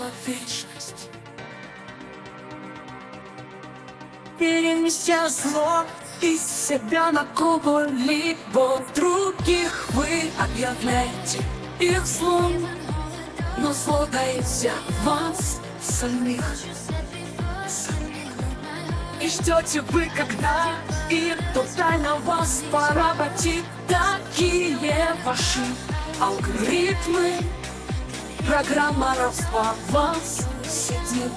вечность. Перенеся зло из себя на кого либо других, вы объявляете их злом, но зло таится в вас самих. И ждете вы, когда и тотально вас поработит. Такие ваши алгоритмы, программа рабства в вас сидит.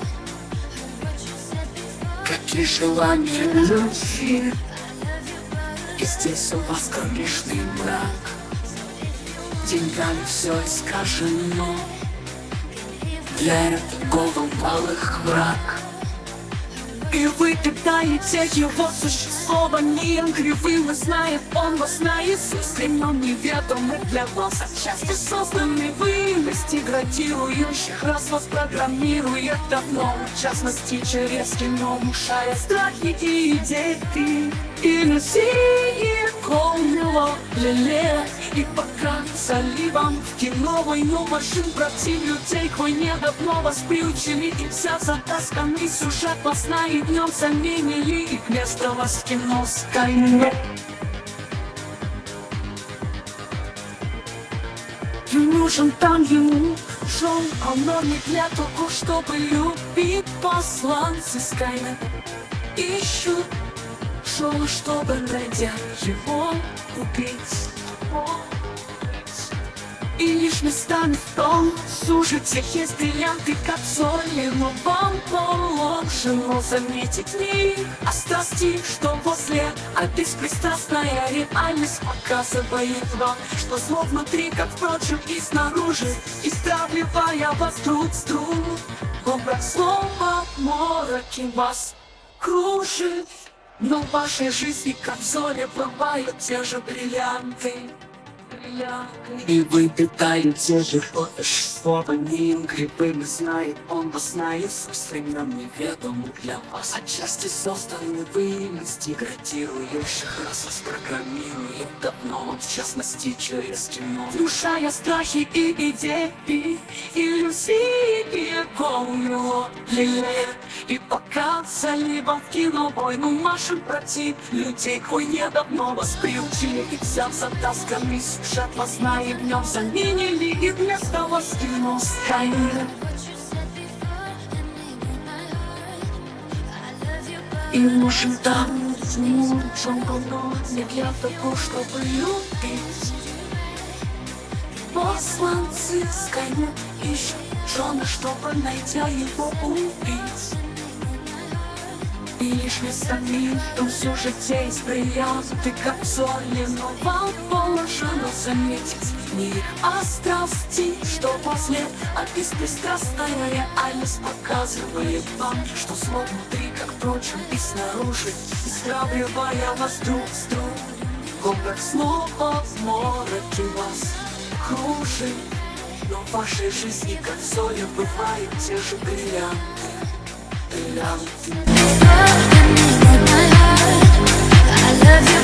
Какие желания любви, и здесь у вас кромешный мрак. Деньгами все искажено, для этого малых враг. И вы питаете его существованием кривым, и знает он вас наизусть, но неведомый для вас отчасти созданный вымес деградирующих раз вас программирует давно, в частности через кино, внушая страхи и идеи, иллюзии полного лелея. И пока заливом в кино войну машин против людей к войне давно вас приучили, и вся затасканный сюжет вас на и днем заменили, и вместо вас кино Skynet. И нужен там ему жен, но не для того, чтобы любить. Посланцы Skynet ищут шоу, чтобы, найдя его, убить. И лишь местами в том сужите есть бриллианты, как соли, но вам положено заметить не их, а страсти, что возле, а беспристрастная реальность показывает вам, что зло внутри, как впрочем и снаружи, и стравливая вас друг с другом, образ слова мороки вас кружит. Но в вашей жизни, как в соли, бывают те же бриллианты. И вы питаете же существованием кривым, и знает он вас наизусть, но неведомый для вас отчасти созданный вымес деградирующих раз вас программирует давно, в частности через кино, внушая страхи и идеи, иллюзии полного лилея. И пока заливом в кино войну машин против людей к войне давно вас приучили, и взяв затасканный сюжет вас на и в нем заменили, и вместо вас кино Skynet. И нужен там нужен было не для того, чтобы любить. Посланцы Skynet ищут Джона, чтобы, найдя его, убить. И лишь местами в сюжете есть бриллианты, как соли, но вам положено заметить не их, а страсти, что возле, а беспристрастная реальность показывает вам, что зло внутри, как впрочем и снаружи, и сравнивая вас друг с другом, как снова в мороке вас кружит. Но в вашей жизни, как в соли, бывают те же бриллианты. I love you.